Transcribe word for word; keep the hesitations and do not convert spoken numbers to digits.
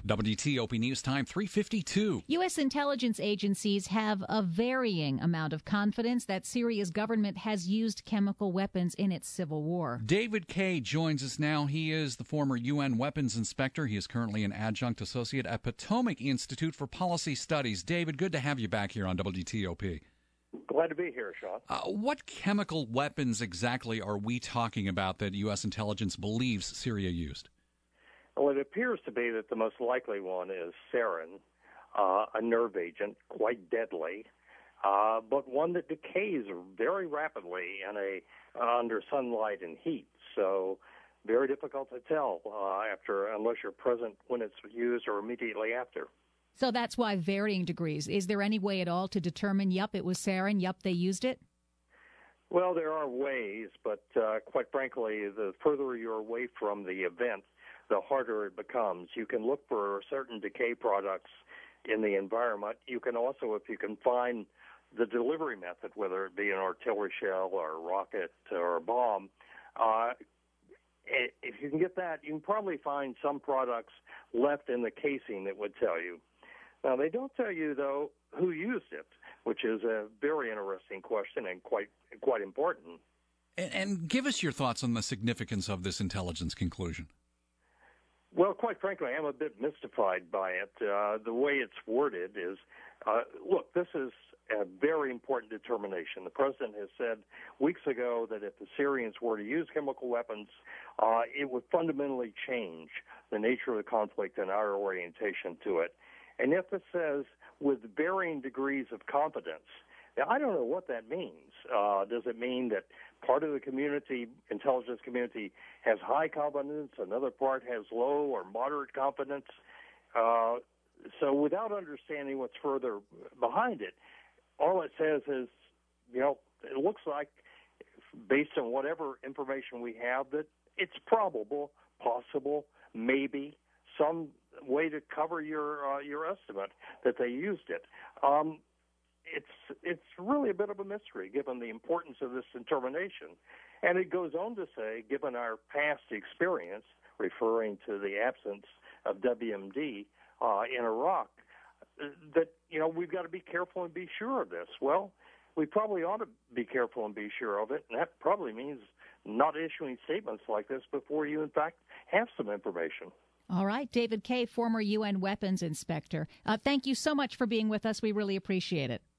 W T O P News Time, three fifty-two. U S intelligence agencies have a varying amount of confidence that Syria's government has used chemical weapons in its civil war. David Kaye joins us now. He is the former U N weapons inspector. He is currently an adjunct associate at Potomac Institute for Policy Studies. David, good to have you back here on W T O P. Glad to be here, Sean. Uh, what chemical weapons exactly are we talking about that U S intelligence believes Syria used? Well, it appears to be that the most likely one is sarin, uh, a nerve agent, quite deadly, uh, but one that decays very rapidly in a uh, under sunlight and heat. So very difficult to tell uh, after, unless you're present when it's used or immediately after. So that's why varying degrees. Is there any way at all to determine, yup, it was sarin, yup, they used it? Well, there are ways, but uh, quite frankly, the further you're away from the event, the harder it becomes. You can look for certain decay products in the environment. You can also, if you can find the delivery method, whether it be an artillery shell or a rocket or a bomb, uh, if you can get that, you can probably find some products left in the casing that would tell you. Now, they don't tell you, though, who used it, which is a very interesting question and quite quite important. And, and give us your thoughts on the significance of this intelligence conclusion. Well, quite frankly, I'm a bit mystified by it. Uh, the way it's worded is, uh, look, this is a very important determination. The president has said weeks ago that if the Syrians were to use chemical weapons, uh, it would fundamentally change the nature of the conflict and our orientation to it. And if it says with varying degrees of competence, now, I don't know what that means. Uh, does it mean that part of the community, intelligence community, has high confidence, another part has low or moderate confidence? Uh, so without understanding what's further behind it, all it says is, you know, it looks like, based on whatever information we have, that it's probable, possible, maybe, some way to cover your uh, your estimate that they used it. Um, It's it's really a bit of a mystery, given the importance of this determination. And it goes on to say, given our past experience, referring to the absence of W M D uh, in Iraq, that, you know, we've got to be careful and be sure of this. Well, we probably ought to be careful and be sure of it, and that probably means not issuing statements like this before you, in fact, have some information. All right. David Kaye, former U N weapons inspector. Uh, thank you so much for being with us. We really appreciate it.